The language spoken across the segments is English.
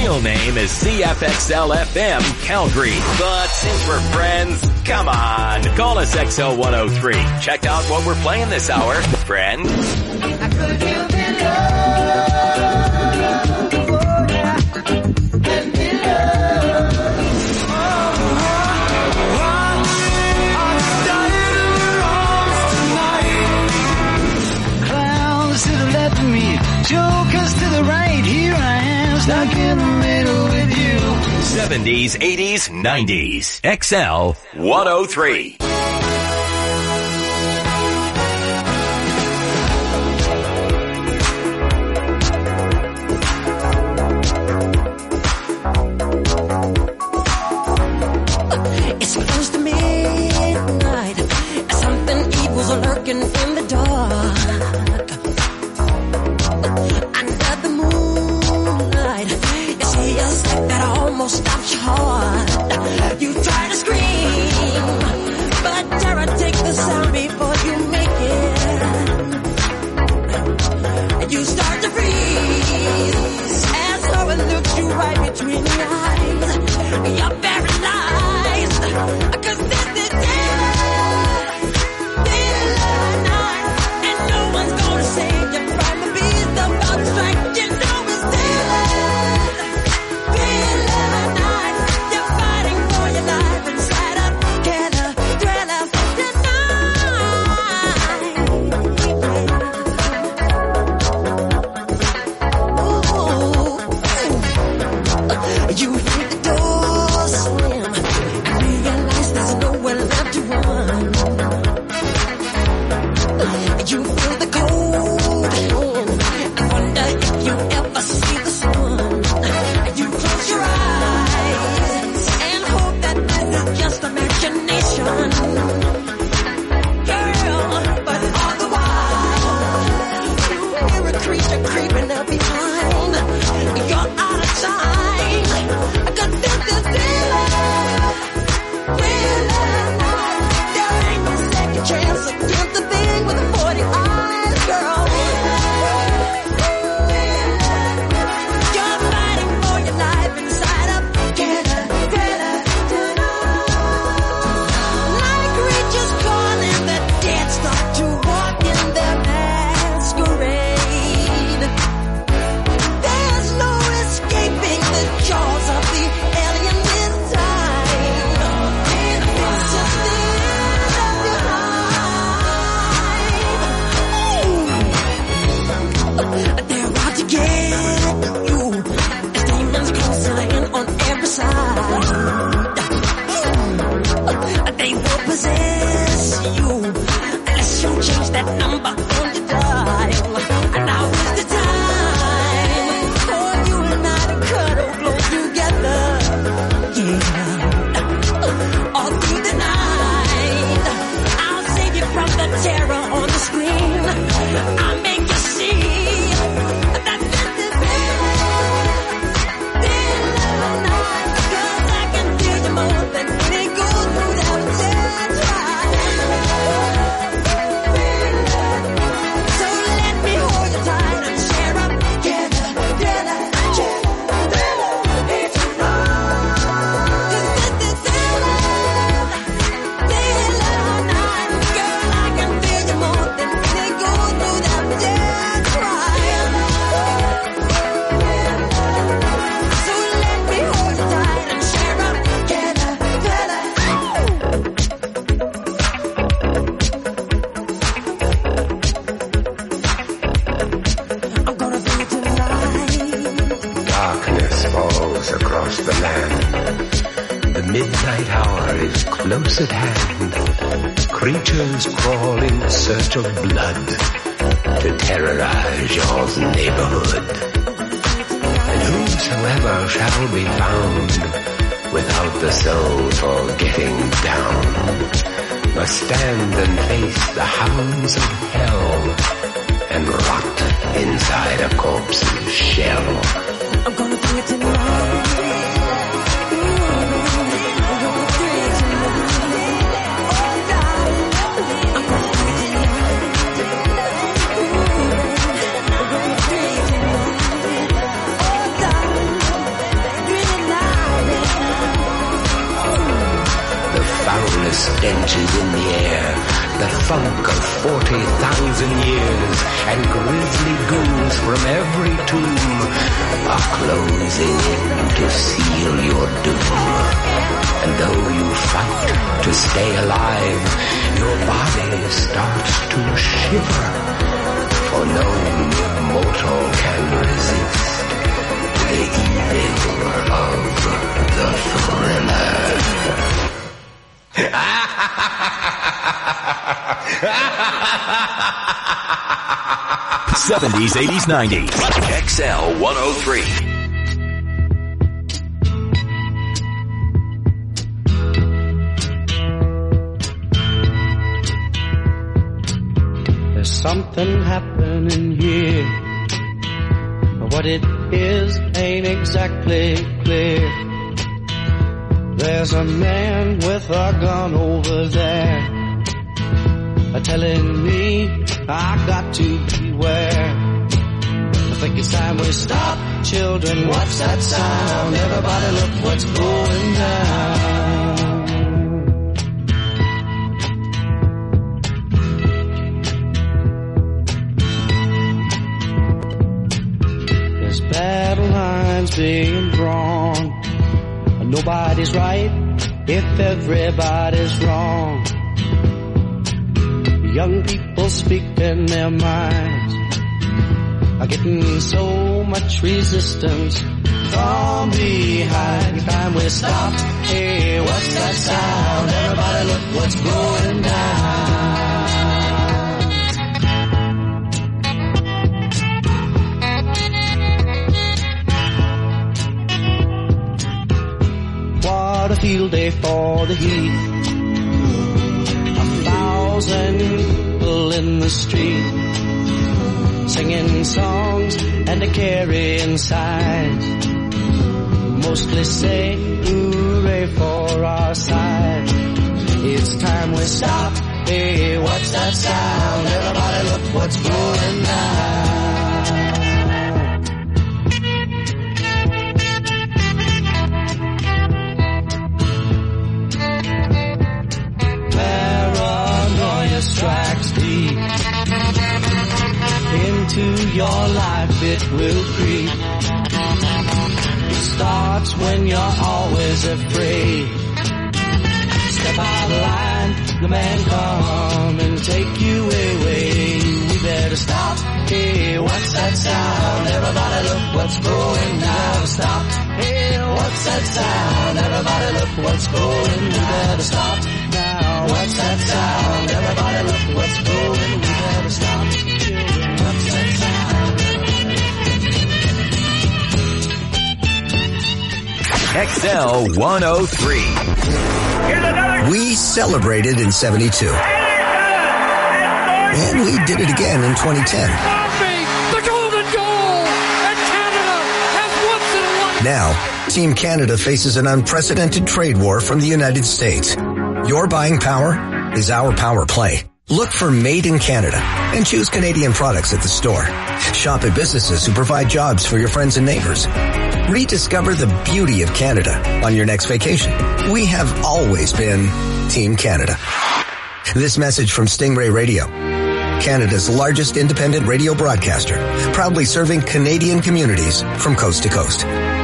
real name is CFXL-FM Calgary. But since we're friends, come on, call us XL103. Check out what we're playing this hour, friend. I could give you love, give me love. I'm dying in your arms tonight. Clowns to the left of me, jokers to the right. Here I am, stuck in the middle with you. 70s, 80s, 90s. XL103. It's close to midnight. Something evil's lurking in the dark. Under the moonlight, you see a sight that almost stops your heart. You try to scream, but terror takes the sound before you make it. You start to freeze as horror looks you right between the eyes. You're paralyzed, 'cause this is daylight, and no one's gonna save you from the beast about to strike. You know it's daylight night. You're fighting for your life inside a killer thriller tonight. You hear the door slam and realize there's nowhere left to run. You feel the cold hand and wonder if you ever see the sun. You close your eyes and hope that this is just imagination. Girl, but all the while you hear a creature creeping up behind. You're out of time, 'cause this is daylight night. There ain't no second chance against the thing with the 40 eyes, girl. You're fighting for your life inside a killer thriller tonight. Like creatures calling the dead start to walk in their masquerade. There's no escaping the jaws of the alien this time. It's just the end of your life. They're out to get you. As demons closing in on every side. They will possess you unless you change that number on your dial. And now is the time for you and I to cuddle close together. Yeah. All through the night, I'll save you from the terror on the screen. I'll make you see that this is daylight night. 'Cause I can feel you more than any goes through that dead drive. So let me hold you tight and share up together. 'Cause this is daylight night. Girl, I can feel you more than any goes through that dead drive. So let me hold you tight and share up together. I'm gonna bring it tonight. Darkness falls across the land. The midnight hour is close at hand. Creatures crawl in search of blood to terrorize your neighborhood. And whosoever shall be found without the soul for getting down must stand and face the hounds of hell and rot inside a corpse's shell. I'm gonna bring it tonight. the stenches in the air, the funk of 40,000 years, and grisly ghouls from every tomb are closing in to seal your doom. And though you fight to stay alive, your body starts to shiver, for no mortal can resist the evil of the Thriller. 70s, 80s, 90s. XL 103. There's something happening here. What it is ain't exactly clear. There's a man with a gun over there, telling me I got to beware. I think it's time we stop, children. What's that sound? Everybody look what's going down. There's battle lines being drawn. Nobody's right if everybody's wrong. Young people speaking their minds are getting so much resistance from behind. Time we stop. Hey, what's that sound? Everybody look what's going down. What a field day for the heat. 1,000 people in the street, singing songs and a carrying signs, mostly say hooray for our side. It's time we stop. Hey, what's that sound? Everybody look what's going down. Strikes deep into your life, it will creep. It starts when you're always afraid. Step out of line, the man come and take you away. We better stop. Hey, what's that sound? Everybody look what's going down. Stop. Hey, what's that sound? Everybody look what's going. We better stop now. What's that sound? Everybody look what's going. We better stop. Children, what's that sound? XL 103. We celebrated in 72. And we did it again in 2010. The golden goal! And Canada has once and won. Now, Team Canada faces an unprecedented trade war from the United States. Your buying power is our power play. Look for Made in Canada and choose Canadian products at the store. Shop at businesses who provide jobs for your friends and neighbors. Rediscover the beauty of Canada on your next vacation. We have always been Team Canada. This message from Stingray Radio, Canada's largest independent radio broadcaster, proudly serving Canadian communities from coast to coast.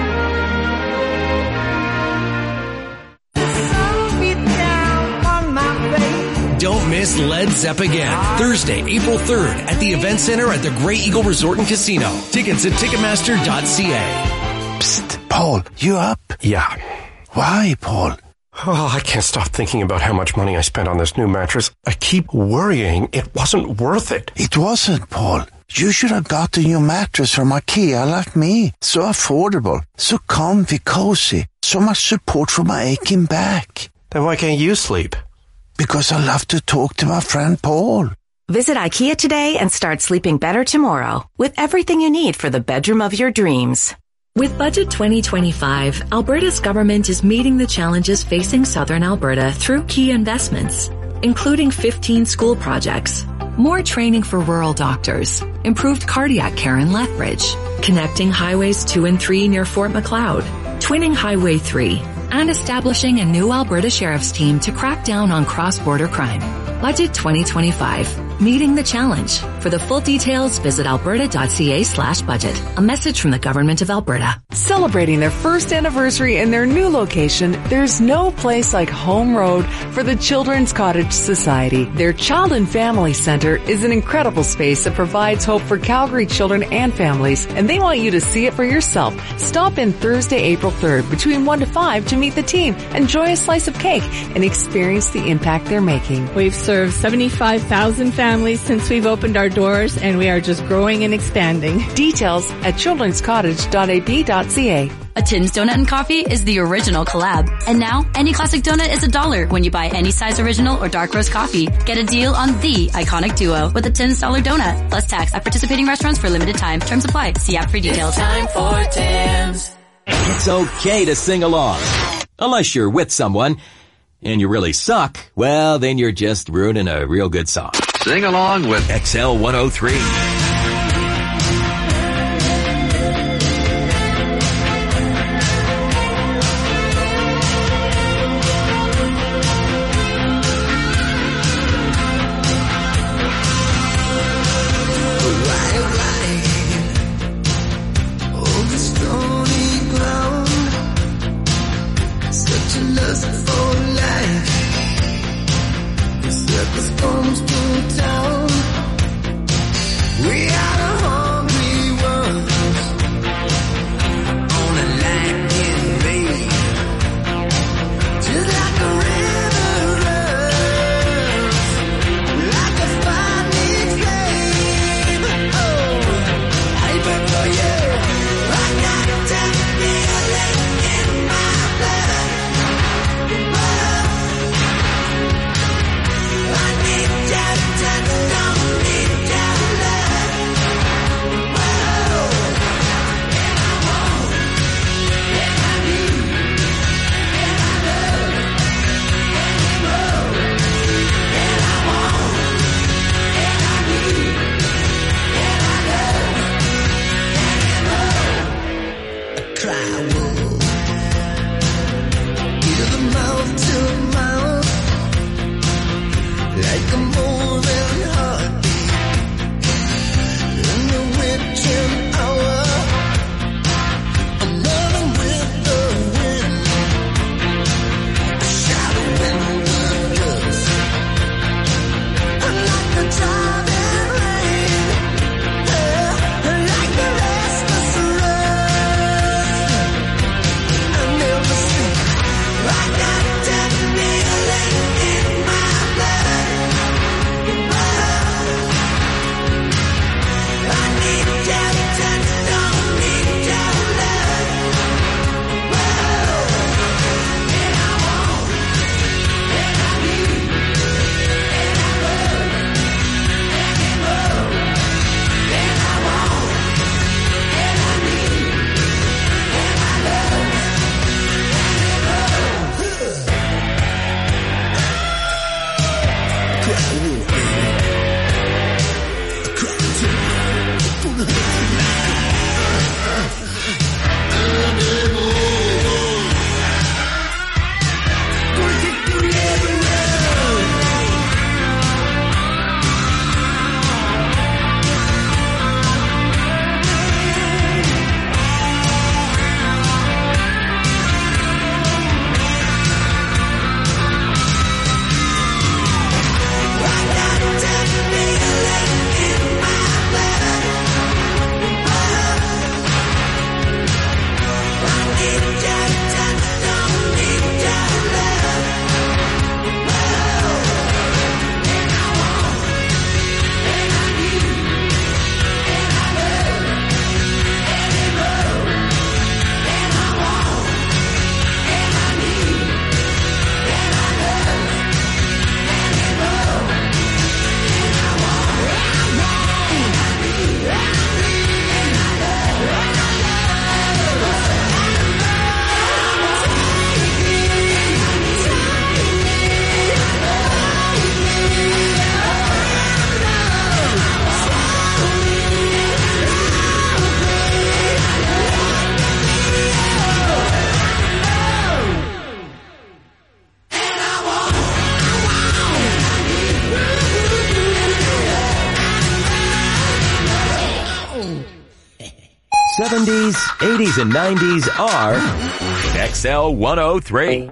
Don't miss Led Zepp again. Thursday, April 3rd at the Event Center at the Grey Eagle Resort and Casino. Tickets at Ticketmaster.ca. Psst, Paul, you up? Yeah. Why, Paul? Oh, I can't stop thinking about how much money I spent on this new mattress. I keep worrying it wasn't worth it. It wasn't, Paul. You should have got a new mattress from IKEA like me. So affordable, so comfy, cozy, so much support for my aching back. Then why can't you sleep? Because I love to talk to my friend Paul. Visit IKEA today and start sleeping better tomorrow with everything you need for the bedroom of your dreams. With Budget 2025, Alberta's government is meeting the challenges facing Southern Alberta through key investments, including 15 school projects, more training for rural doctors, improved cardiac care in Lethbridge, connecting highways 2 and 3 near Fort Macleod, twinning Highway 3, and establishing a new Alberta Sheriff's Team to crack down on cross-border crime. Budget 2025. Meeting the challenge. For the full details, visit alberta.ca/budget. A message from the Government of Alberta. Celebrating their first anniversary in their new location, there's no place like Home Road for the Children's Cottage Society. Their Child and Family Center is an incredible space that provides hope for Calgary children and families, and they want you to see it for yourself. Stop in Thursday, April 3rd between 1 to 5 to meet the team, enjoy a slice of cake, and experience the impact they're making. We've served 75,000 families since we've opened our doors, and we are just growing and expanding. Details at childrenscottage.ab.ca. A Tim's Donut and Coffee is the original collab. And now, any classic donut is $1 when you buy any size original or dark roast coffee. Get a deal on the iconic duo with a $10 donut, plus tax at participating restaurants for limited time. Terms apply. See app for details. It's time for Tim's. It's okay to sing along. Unless you're with someone and you really suck, well, then you're just ruining a real good song. Sing along with XL 103. We 80s and 90s are XL 103.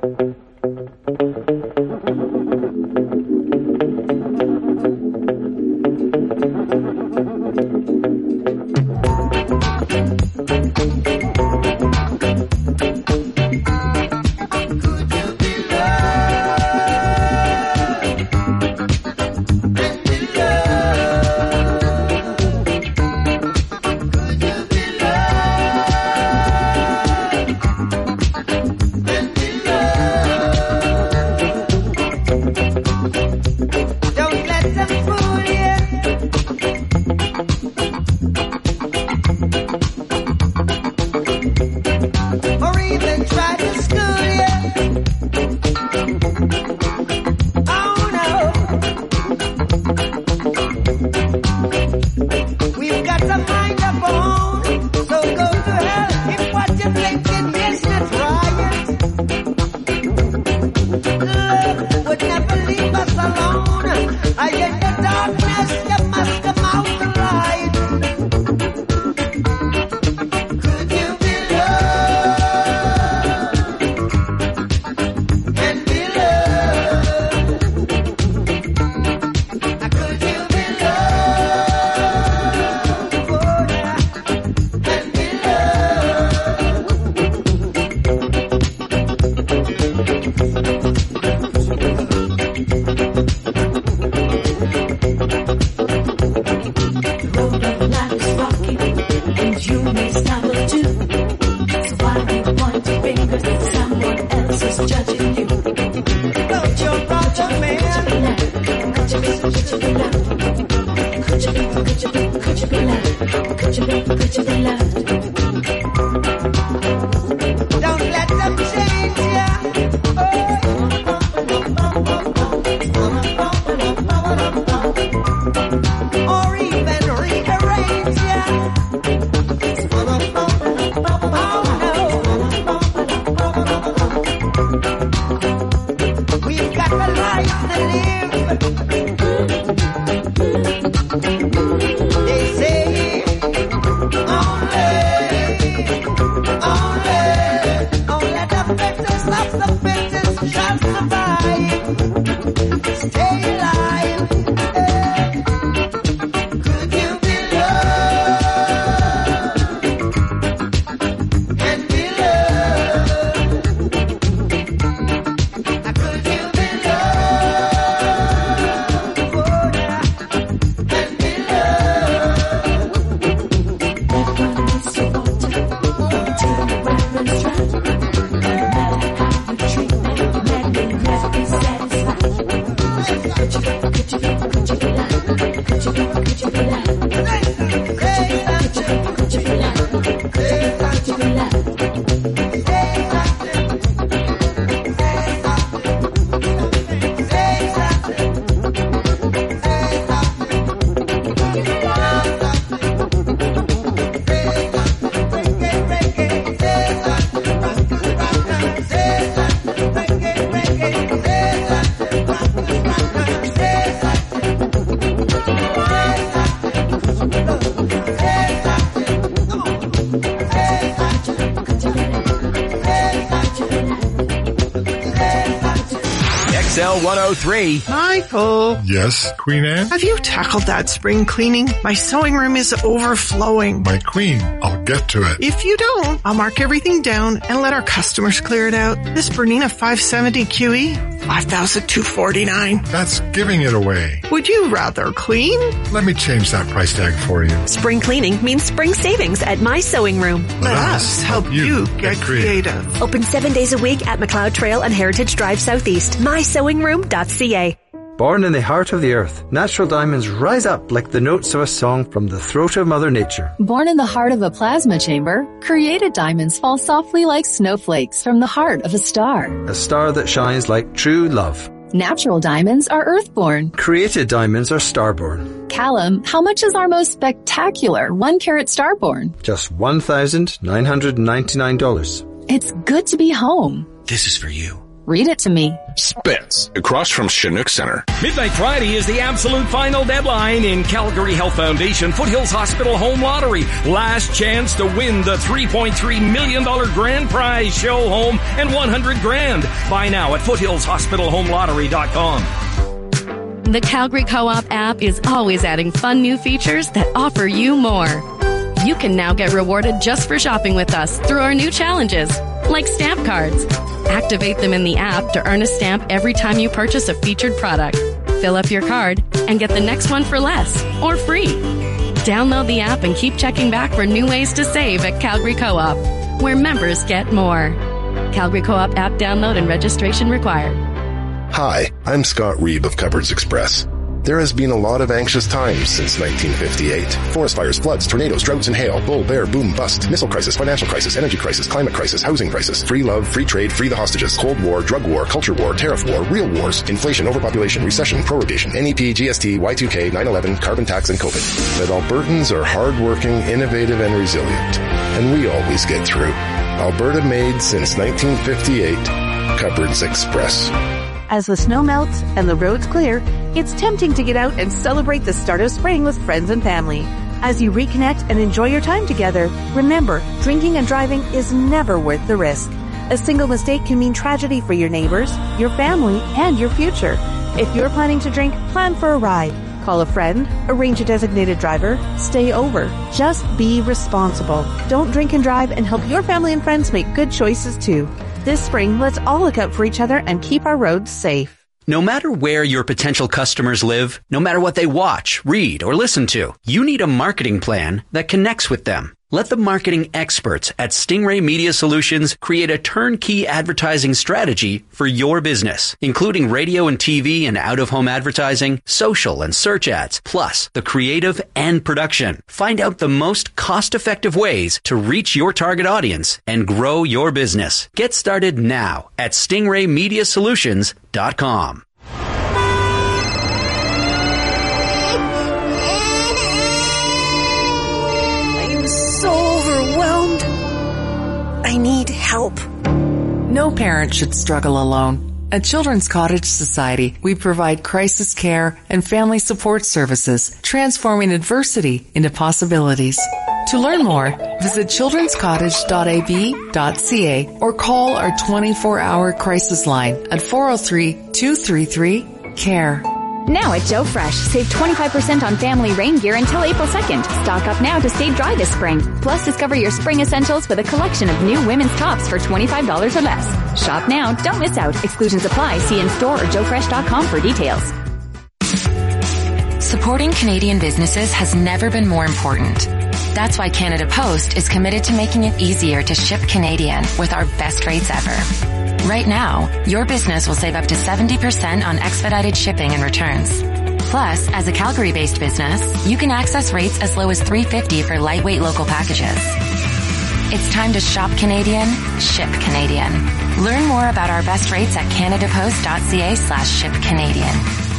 XL 103. Michael. Yes, Queen Anne? Have you tackled that spring cleaning? My sewing room is overflowing. My queen, I'll get to it. If you don't, I'll mark everything down and let our customers clear it out. This Bernina 570 QE, $5,249. That's giving it away. Would you rather clean? Let me change that price tag for you. Spring cleaning means spring savings at My Sewing Room. Let us help you get creative. Open 7 days a week at McLeod Trail and Heritage Drive Southeast. MySewingRoom.ca. Born in the heart of the earth, natural diamonds rise up like the notes of a song from the throat of Mother Nature. Born in the heart of a plasma chamber, created diamonds fall softly like snowflakes from the heart of a star. A star that shines like true love. Natural diamonds are earthborn. Created diamonds are starborn. Callum, how much is our most spectacular 1 carat starborn? Just $1,999. It's good to be home. This is for you. Read it to me. Spence, across from Chinook Center. Midnight Friday is the absolute final deadline in Calgary Health Foundation Foothills Hospital Home Lottery. Last chance to win the $3.3 million grand prize, show home, and $100,000. Buy now at foothillshospitalhomelottery.com. The Calgary Co-op app is always adding fun new features that offer you more. You can now get rewarded just for shopping with us through our new challenges, like stamp cards. Activate them in the app to earn a stamp every time you purchase a featured product. Fill up your card and get the next one for less or free. Download the app and keep checking back for new ways to save at Calgary Co-op, where members get more. Calgary Co-op app download and registration required. Hi, I'm Scott Reeb of Cupboards Express. There has been a lot of anxious times since 1958. Forest fires, floods, tornadoes, droughts and hail, bull, bear, boom, bust, missile crisis, financial crisis, energy crisis, climate crisis, housing crisis, free love, free trade, free the hostages, Cold War, drug war, culture war, tariff war, real wars, inflation, overpopulation, recession, prorogation, NEP, GST, Y2K, 9/11, carbon tax, and COVID. But Albertans are hardworking, innovative, and resilient. And we always get through. Alberta made since 1958. Cupboards Express. As the snow melts and the roads clear, it's tempting to get out and celebrate the start of spring with friends and family. As you reconnect and enjoy your time together, remember, drinking and driving is never worth the risk. A single mistake can mean tragedy for your neighbors, your family, and your future. If you're planning to drink, plan for a ride. Call a friend, arrange a designated driver, stay over. Just be responsible. Don't drink and drive, and help your family and friends make good choices too. This spring, let's all look out for each other and keep our roads safe. No matter where your potential customers live, no matter what they watch, read, or listen to, you need a marketing plan that connects with them. Let the marketing experts at Stingray Media Solutions create a turnkey advertising strategy for your business, including radio and TV and out-of-home advertising, social and search ads, plus the creative and production. Find out the most cost-effective ways to reach your target audience and grow your business. Get started now at stingraymediasolutions.com. I need help. No parent should struggle alone. At Children's Cottage Society, we provide crisis care and family support services, transforming adversity into possibilities. To learn more, visit childrenscottage.ab.ca or call our 24-hour crisis line at 403-233-CARE. Now at Joe Fresh, save 25% on family rain gear until April 2nd. Stock up now to stay dry this spring. Plus, discover your spring essentials with a collection of new women's tops for $25 or less. Shop now, don't miss out. Exclusions apply. See in-store or joefresh.com for details. Supporting Canadian businesses has never been more important. That's why Canada Post is committed to making it easier to ship Canadian with our best rates ever. Right now, your business will save up to 70% on expedited shipping and returns. Plus, as a Calgary-based business, you can access rates as low as $3.50 for lightweight local packages. It's time to shop Canadian, ship Canadian. Learn more about our best rates at canadapost.ca/shipcanadian.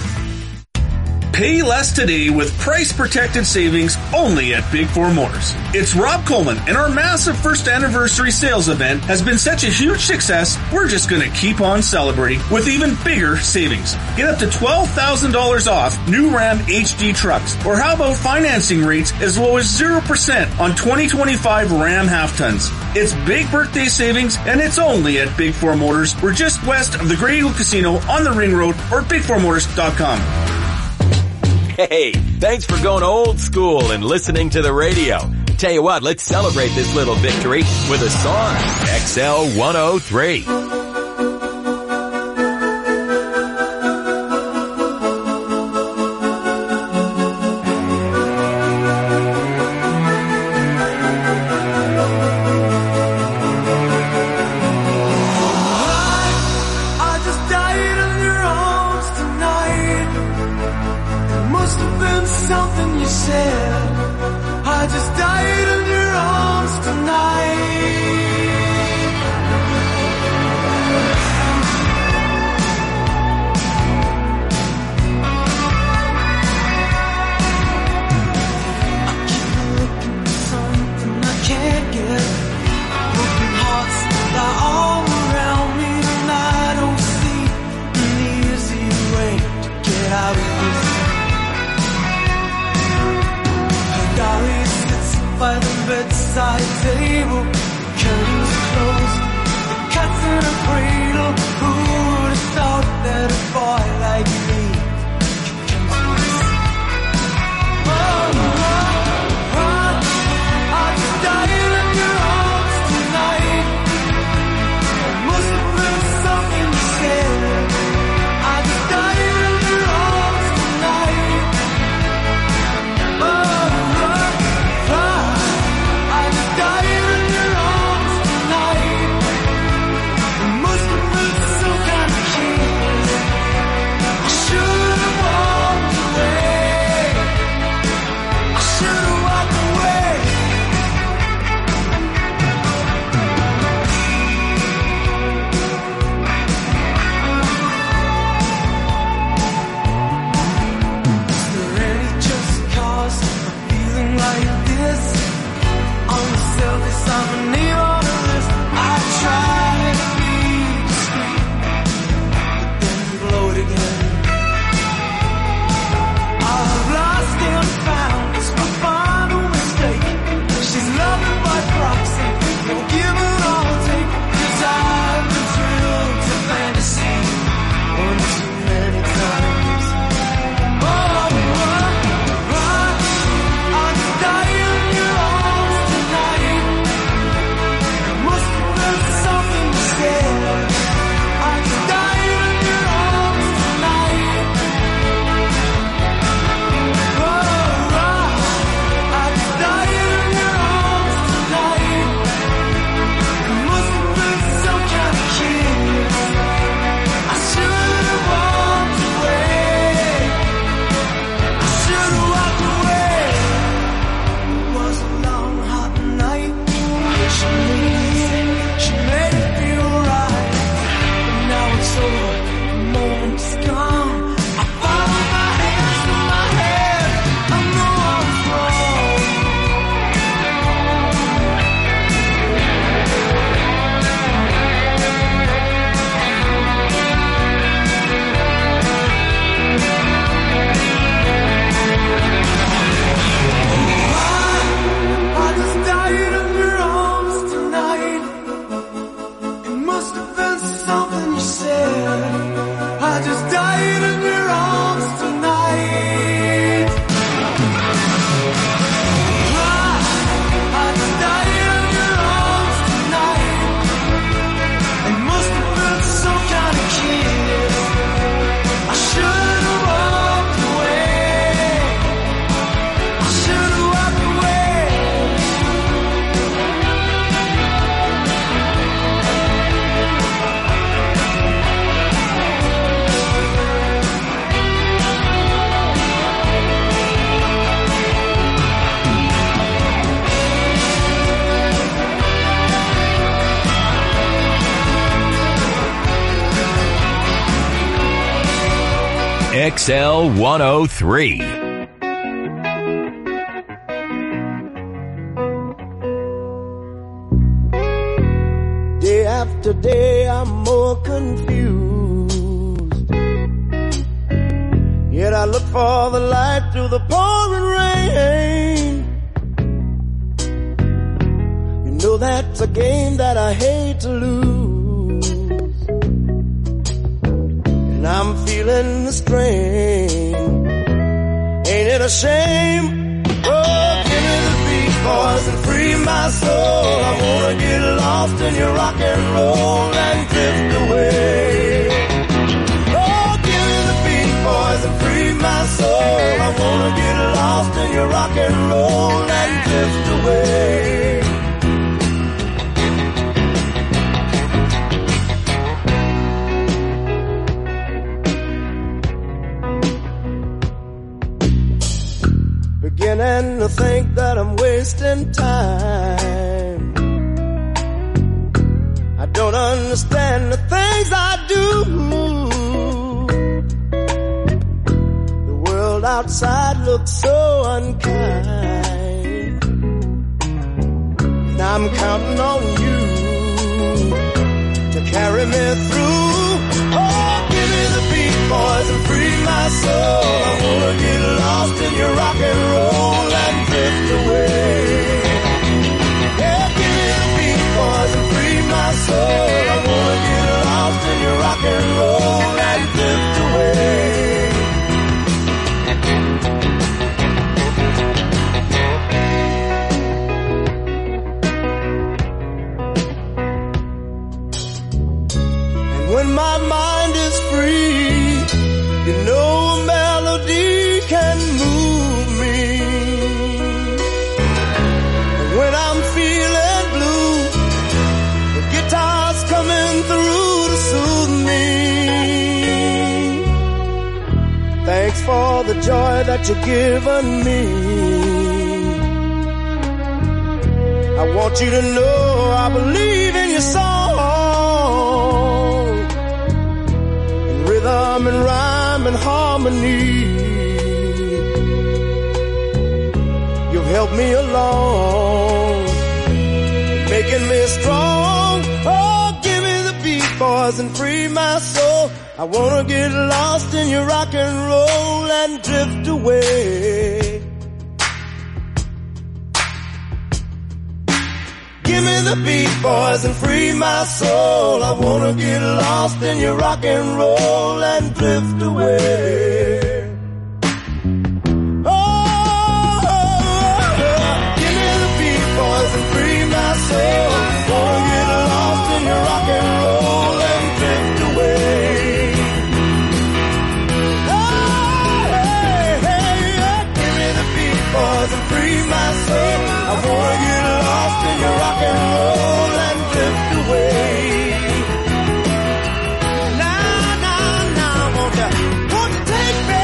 Pay less today with price-protected savings only at Big Four Motors. It's Rob Coleman, and our massive first anniversary sales event has been such a huge success, we're just going to keep on celebrating with even bigger savings. Get up to $12,000 off new Ram HD trucks, or how about financing rates as low as 0% on 2025 Ram half-tons. It's big birthday savings, and it's only at Big Four Motors. We're just west of the Grey Eagle Casino on the Ring Road, or bigfourmotors.com. Hey, thanks for going old school and listening to the radio. Tell you what, let's celebrate this little victory with a song. XL 103. must have been something you said. I just died in your arms tonight. I just died in your arms tonight. It must have been some kind of kiss. I should have walked away. I should have walked away. XL 103. Day after day I'm more confused. Yet I look for the light through the pouring rain. You know that's a game that I hate to lose. And I'm feeling the strain. Ain't it a shame? Oh, give me the beat, boys, and free my soul. I wanna get lost in your rock and roll and drift away. Oh, give me the beat, boys, and free my soul. I wanna get lost in your rock and roll and drift away. Beginning to think that I'm wasting time. I don't understand the things I do. The world outside looks so unkind. And I'm counting on you to carry me through. Oh, give me the beat, boys, and free my soul. I wanna get lost in your rock and roll and drift away. Yeah, give me the beat, boys, and free my soul. I wanna get lost in your rock and roll and drift away. And when my mind is free, you know a melody can move me. And when I'm feeling blue, the guitar's coming through to soothe me. Thanks for the joy that you've given me. I want you to know I believe in your song. In rhythm and rhyme and harmony, you've helped me along, making me strong. Oh, give me the beat, boys, and free my soul. I wanna get lost in your rock and roll and drift away. Give me the beat, boys, and free my soul. I wanna get lost in your rock and roll and drift away. Oh, give me the beat, boys, and free my soul. Wanna get lost in your rock and roll and drift away. Oh, hey, give me the beat, boys, and free my soul. I wanna get lost in your rock and roll and drift away. Now, won't you take me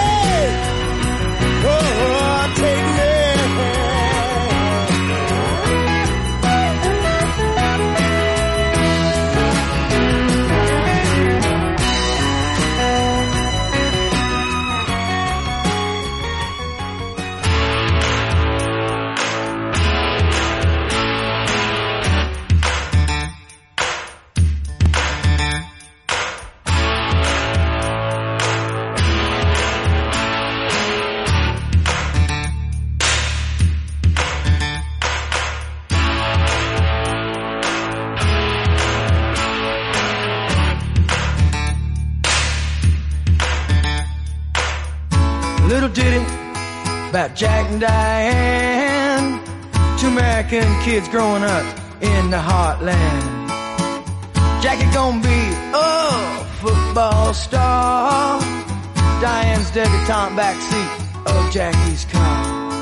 ditty about Jack and Diane, two American kids growing up in the heartland. Jackie gonna be a football star, Diane's debutante backseat of Jackie's car.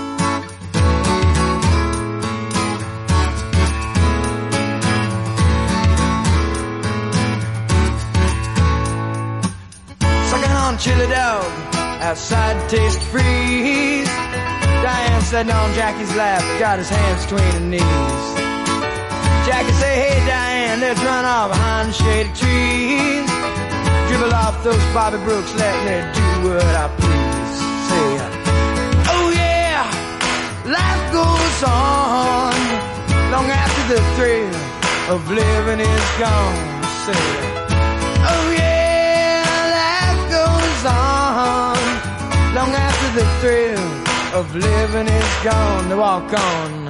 Sucking on chili dog outside Taste Freeze, Diane sitting on Jackie's lap, got his hands between her knees. Jackie say, hey Diane, let's run off behind the shady trees. Dribble off those Bobby Brooks, let me do what I please. Say, oh yeah, life goes on long after the thrill of living is gone. Say, oh yeah, life goes on long after the thrill of living is gone. To walk on.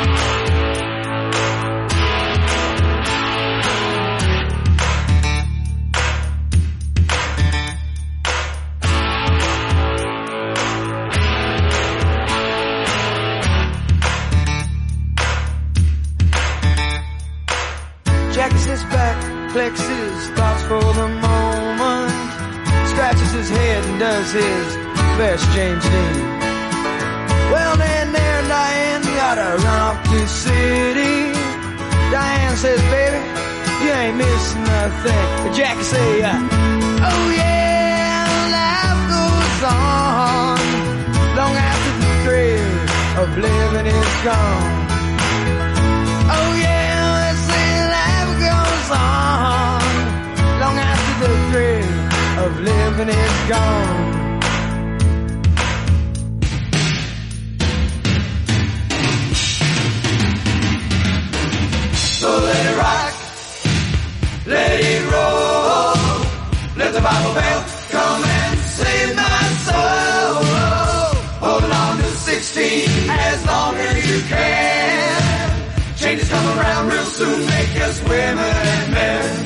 Jackie sits back, flexes thoughts for the moment, scratches his head and does his best James Dean. Well, then there and Diane gotta run off to the city. Diane says, baby, you ain't missing nothing. But Jackie say, oh yeah, life goes on long after the thrill of living is gone. Oh yeah, on long after the thrill of living is gone. So let it rock, let it roll, let the Bible belt come and save my soul. Hold on to 16 as long as you can. Changes come around real soon, make us women and men.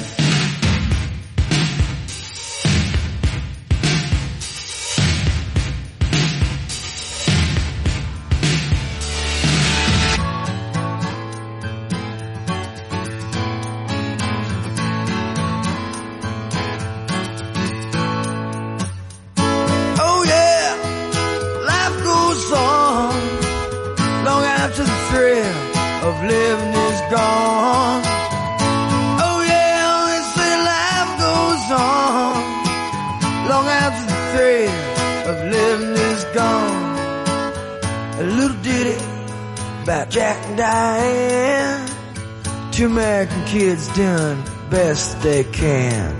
Oh yeah, life goes on long after the thrill of living is gone. Oh yeah, they say life goes on long after the thrill of living is gone. A little ditty about Jack and Diane, two American kids doing best they can.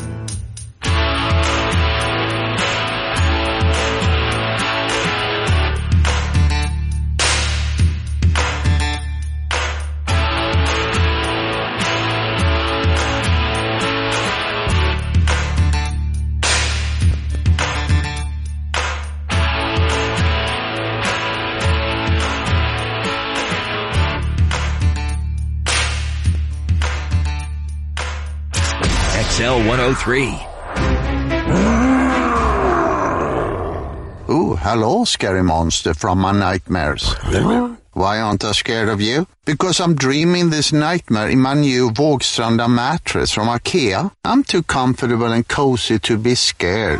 XL 103. Oh, hello, scary monster from my nightmares. Why aren't I scared of you? Because I'm dreaming this nightmare in my new Vågstranda mattress from IKEA. I'm too comfortable and cozy to be scared.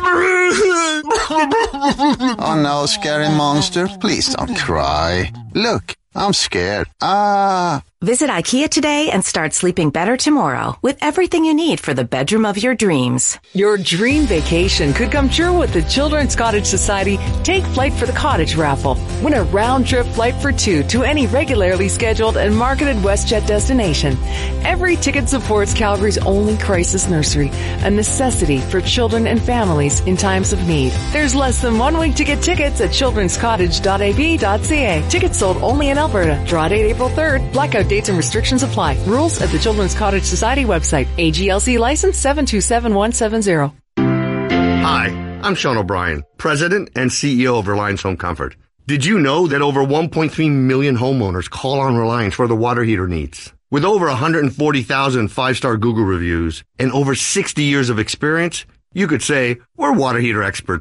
Oh no, scary monster, please don't cry. Look, I'm scared. Visit IKEA today and start sleeping better tomorrow with everything you need for the bedroom of your dreams. Your dream vacation could come true with the Children's Cottage Society Take Flight for the Cottage raffle. Win a round-trip flight for two to any regularly scheduled and marketed WestJet destination. Every ticket supports Calgary's only crisis nursery, a necessity for children and families in times of need. There's less than 1 week to get tickets at childrenscottage.ab.ca. Tickets sold only in Alberta. Draw date April 3rd. Blackout dates and restrictions apply. Rules at the Children's Cottage Society website. AGLC license 727170. Hi, I'm Sean O'Brien, President and CEO of Reliance Home Comfort. Did you know that over 1.3 million homeowners call on Reliance for their water heater needs? With over 140,000 five-star Google reviews and over 60 years of experience, you could say we're water heater experts.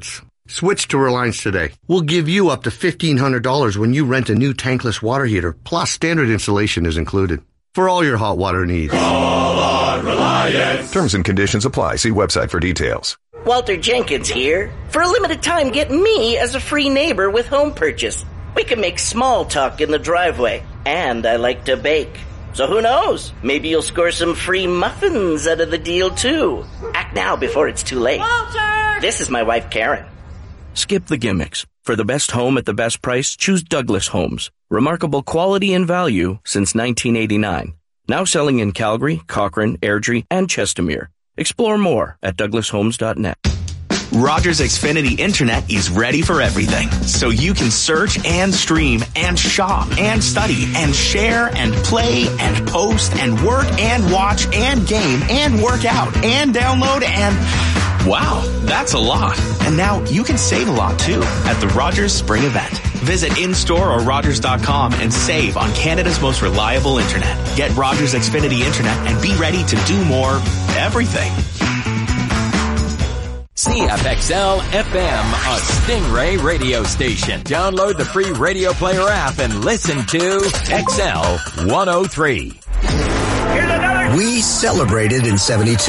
Switch to Reliance today. We'll give you up to $1,500 when you rent a new tankless water heater, plus standard installation is included. For all your hot water needs. Call on Reliance. Terms and conditions apply. See website for details. Walter Jenkins here. For a limited time, get me as a free neighbor with home purchase. We can make small talk in the driveway, and I like to bake. So who knows? Maybe you'll score some free muffins out of the deal, too. Act now before it's too late. Walter! This is my wife, Karen. Skip the gimmicks. For the best home at the best price, choose Douglas Homes. Remarkable quality and value since 1989. Now selling in Calgary, Cochrane, Airdrie, and Chestermere. Explore more at douglashomes.net. Rogers Xfinity Internet is ready for everything. So you can search and stream and shop and study and share and play and post and work and watch and game and work out and download and... Wow, that's a lot. And now you can save a lot too at the Rogers Spring Event. Visit in-store or Rogers.com and save on Canada's most reliable internet. Get Rogers Xfinity Internet and be ready to do more everything. CFXL FM, a Stingray radio station. Download the free Radio Player app and listen to XL 103. We celebrated in 72.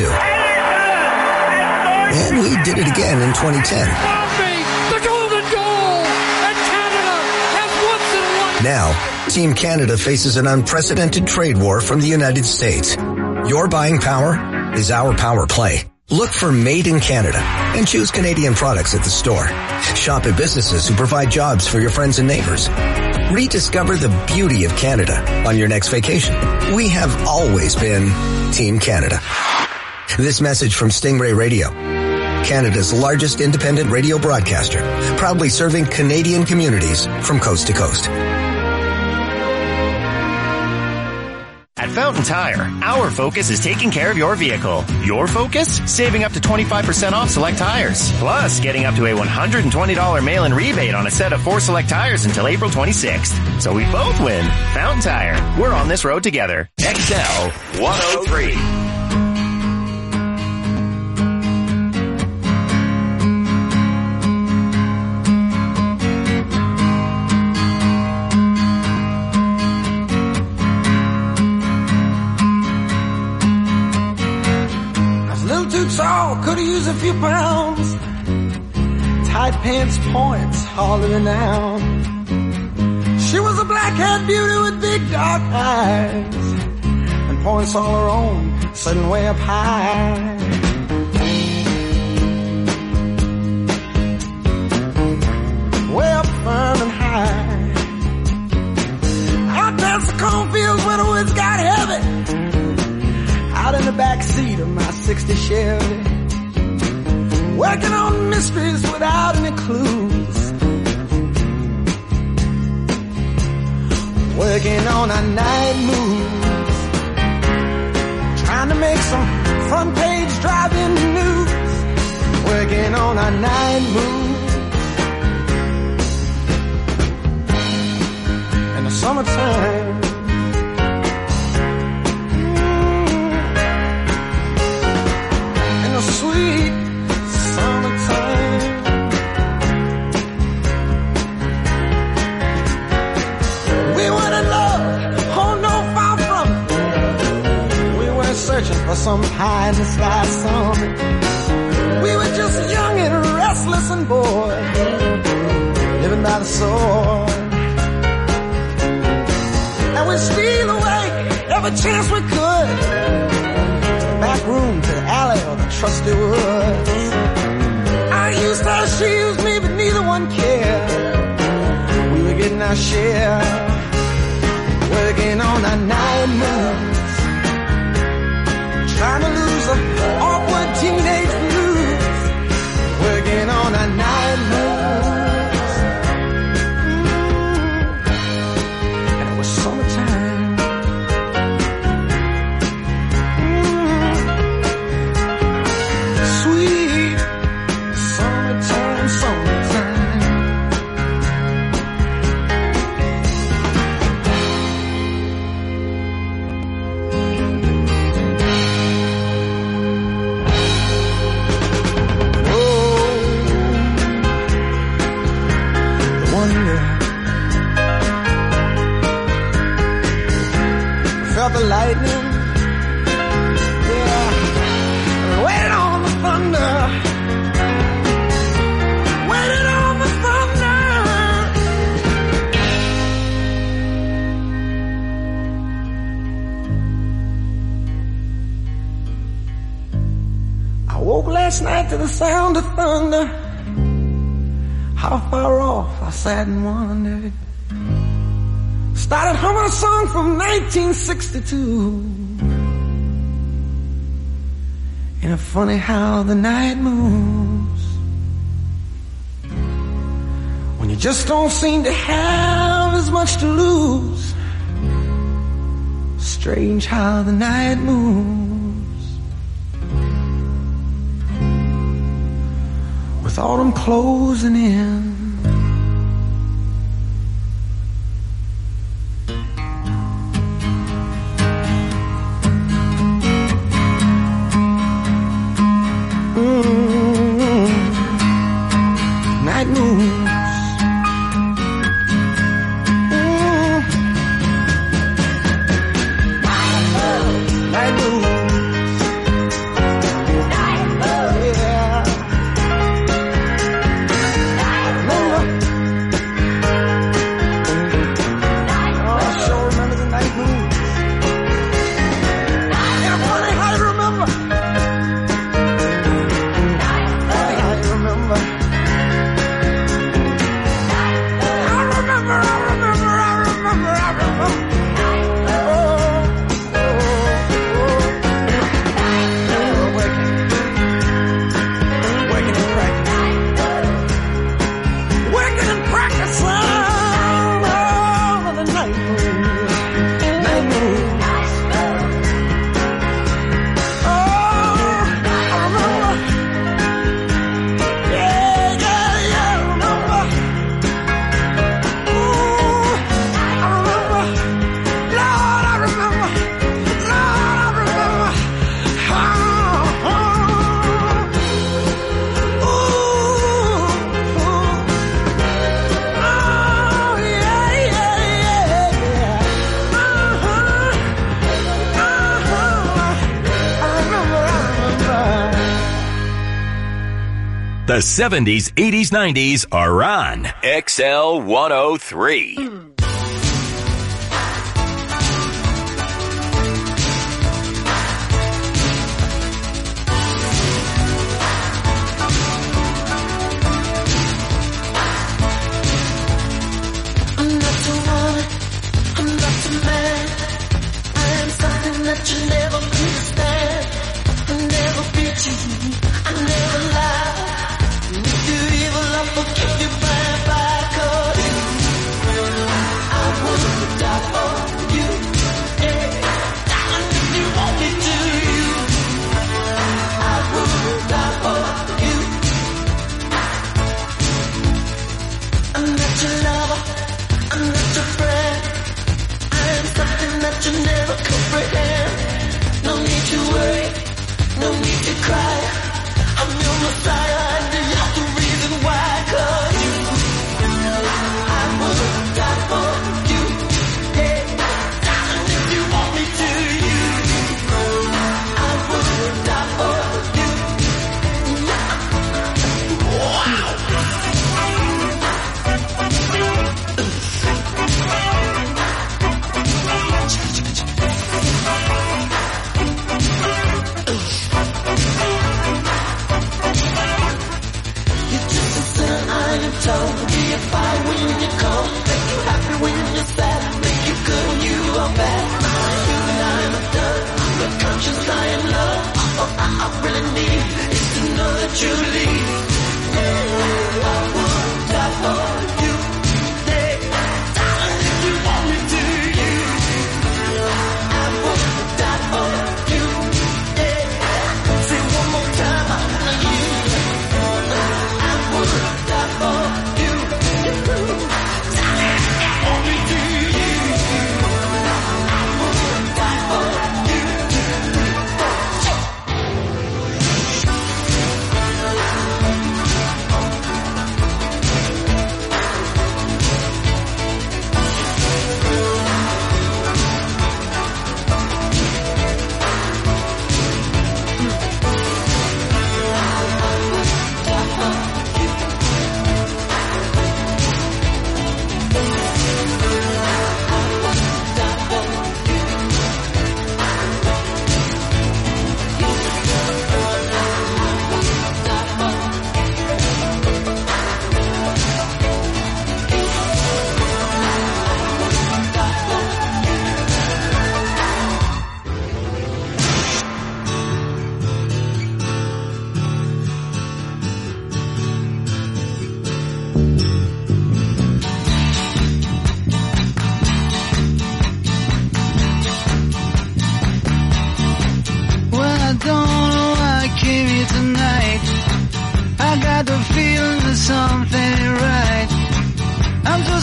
And we did it again in 2010. The golden goal! And Canada has once and now, Team Canada faces an unprecedented trade war from the United States. Your buying power is our power play. Look for Made in Canada and choose Canadian products at the store. Shop at businesses who provide jobs for your friends and neighbors. Rediscover the beauty of Canada on your next vacation. We have always been Team Canada. This message from Stingray Radio, Canada's largest independent radio broadcaster, proudly serving Canadian communities from coast to coast. At Fountain Tire, our focus is taking care of your vehicle. Your focus? Saving up to 25% off select tires. Plus, getting up to a $120 mail-in rebate on a set of 4 select tires until April 26th. So we both win. Fountain Tire. We're on this road together. XL 103. Tall, could've used a few pounds. Tight pants points, hardly renowned. She was a black-haired beauty with big dark eyes and points all her own, sitting way up high. Way up firm and high. Out past the cornfields where the woods got heavy. Out in the back seat of my 60 Chevy, working on mysteries without any clues, working on our night moves, trying to make some front page driving news, working on our night moves. In the summertime, sweet summertime. We were in love, oh no, far from it. We weren't searching for some pie in the sky summit. We were just young and restless and bored, living by the sword. And we'd steal away every chance we could, back room to the alley or the trusty woods. I used her, she used me, but neither one cared. We were getting our share, working on our night moves, trying to lose the awkward teenage blues, working on our night moves. And it was summertime. the lightning. Yeah, waited on the thunder. Waited on the thunder. I woke last night to the sound of thunder. How far off I sat and wondered. Started humming a song from 1962. Ain't it funny how the night moves when you just don't seem to have as much to lose. Strange how the night moves with autumn closing in. Night moves. Night moves. Yeah. Oh, I sure remember the night moves. And I'm funny how you remember. Funny how you remember. The 70s, 80s, 90s are on XL 103. I'm not the woman, I'm not the man. I am something that you never understand. I never beat you, I never lie. If you evil, I'll forgive you bye-bye. 'Cause I would die for you. Yeah, darling, if you want me to, I would die for you. I'm not your lover, I'm not your friend. I am something that you never comprehend. No need to worry, no need to cry. I'm your Messiah and you're the reason why. 'Cause I would die for you. Yeah, darling, if you want me to, I would die for you. Wow. Told be a fire when you cold, make you happy when you're sad, make you good when you are bad. You and I am done. I'm the conscious I am love. All I really need is to know that you leave. I would die for you. Hey, darling, if you want me to, I would die for you. Hey, say one more time, I want you. I would die for you. Darling, if you want me to, I would die for you.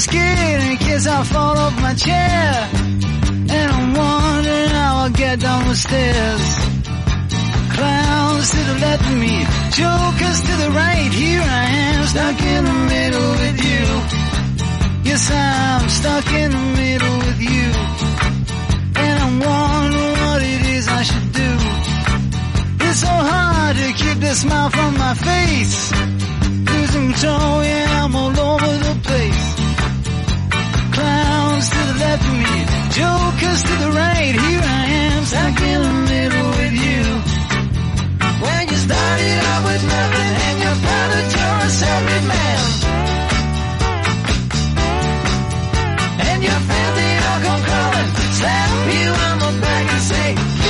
scared in case I fall off my chair. And I'm wondering how I'll get down the stairs. Clowns to the left of me, jokers to the right. Here I am, stuck in the middle with you. Yes, I'm stuck in the middle with you. And I'm wondering what it is I should do. It's so hard to keep the smile from my face. Losing control, yeah, I'm all over the place. Clowns to the left of me, jokers to the right. Here I am, stuck in the middle with you. When you started out with nothing and you found that you're a self-made man. And your family all come crawling, slap you on the back and say,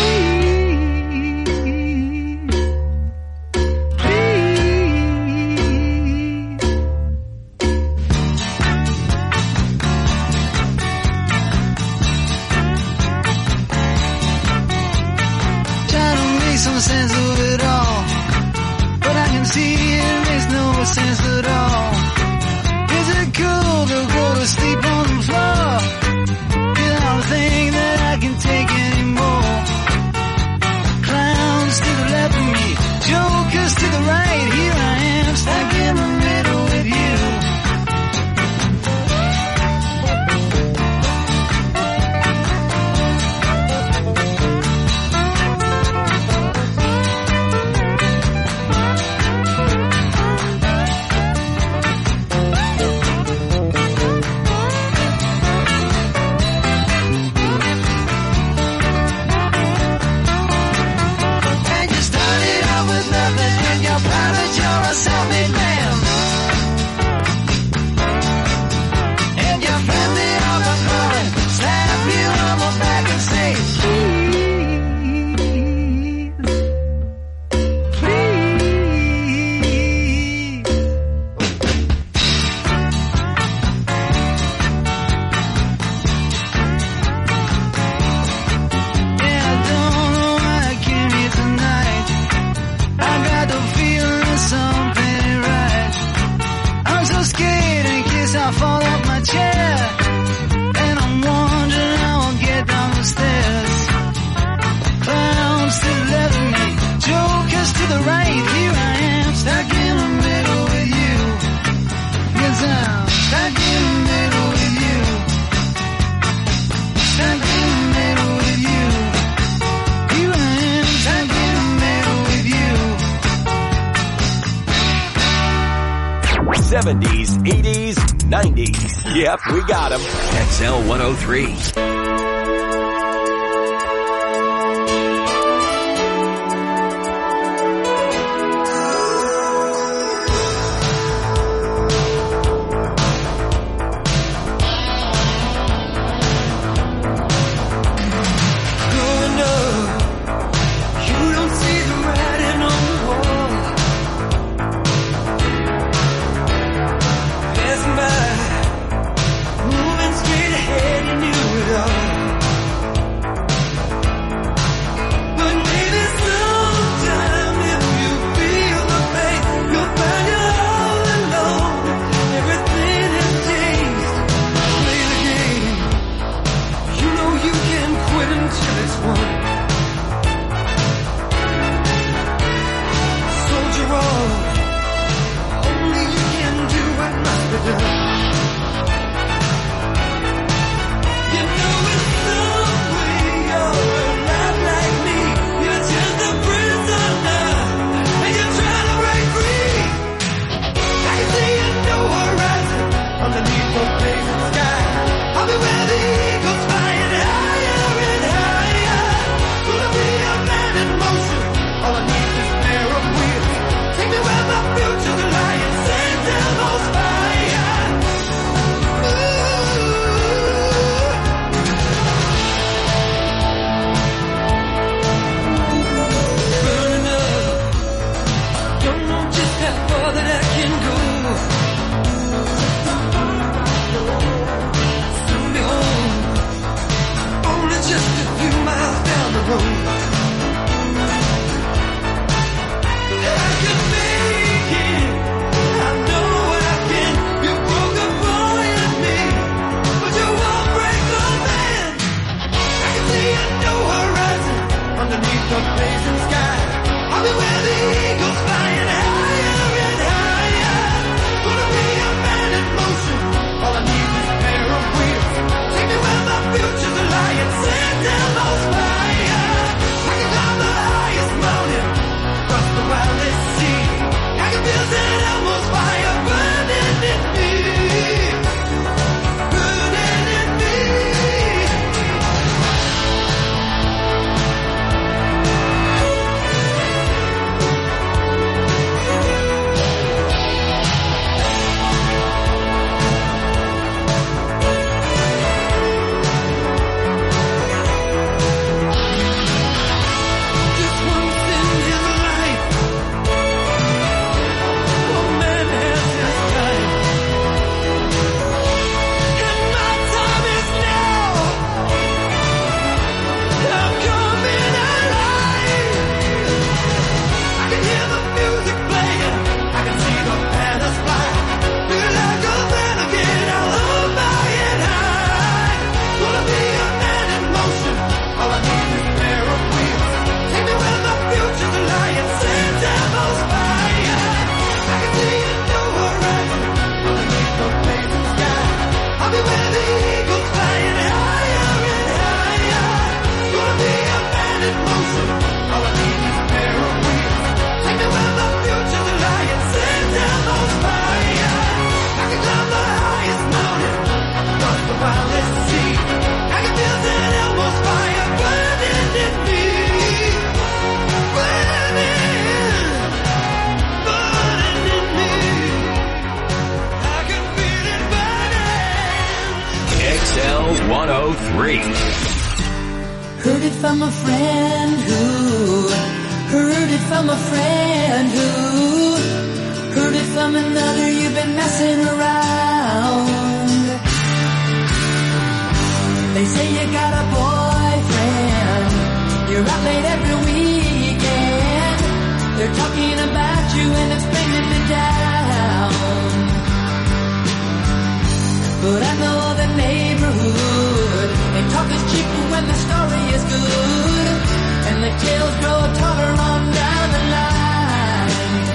some sense of it all, but I can see it makes no sense at all. Is it cool to go to sleep on the floor? You don't think that I can take anymore. Clowns to the left of me, jokers to the right. Here I am, stuck in the middle with you. Self-made man. And your friend they all come calling, slap you on the back and say, please, please. Yeah, I don't know why I came here tonight. I got the feeling something ain't right. I'm so scared in case I fall off my chair. And I'm wondering how I'll get down the stairs. Clowns to the left of me, jokers to the right. Here I am, stuck in the middle with you. Yes, I'm stuck in the middle with you. Stuck in the middle with you. Here I am, stuck in the middle with you. 70s, 80s, 90s. Yep, we got them. XL 103. Growing up, you don't see the writing on the wall. Passing by, moving straight ahead, you knew it all. Heard it from a friend who heard it from a friend who heard it from another. You've been messing around. They say you got a boyfriend. You're out late every weekend. They're talking about you and it's bringing me down. But I know the neighborhood, and talk is cheap when the story is good, and the tales grow taller on down the line.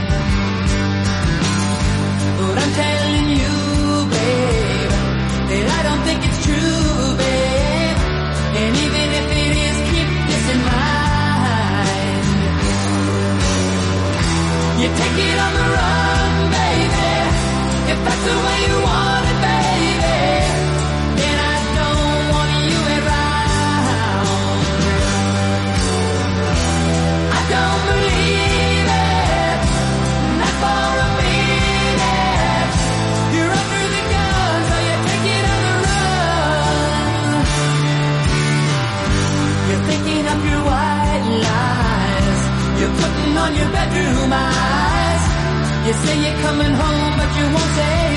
But I'm telling you, babe, that I don't think it's true, babe. And even if it is, keep this in mind. You take it on the run, baby, if that's the way you want it, baby. You're putting on your bedroom eyes. You say you're coming home, but you won't say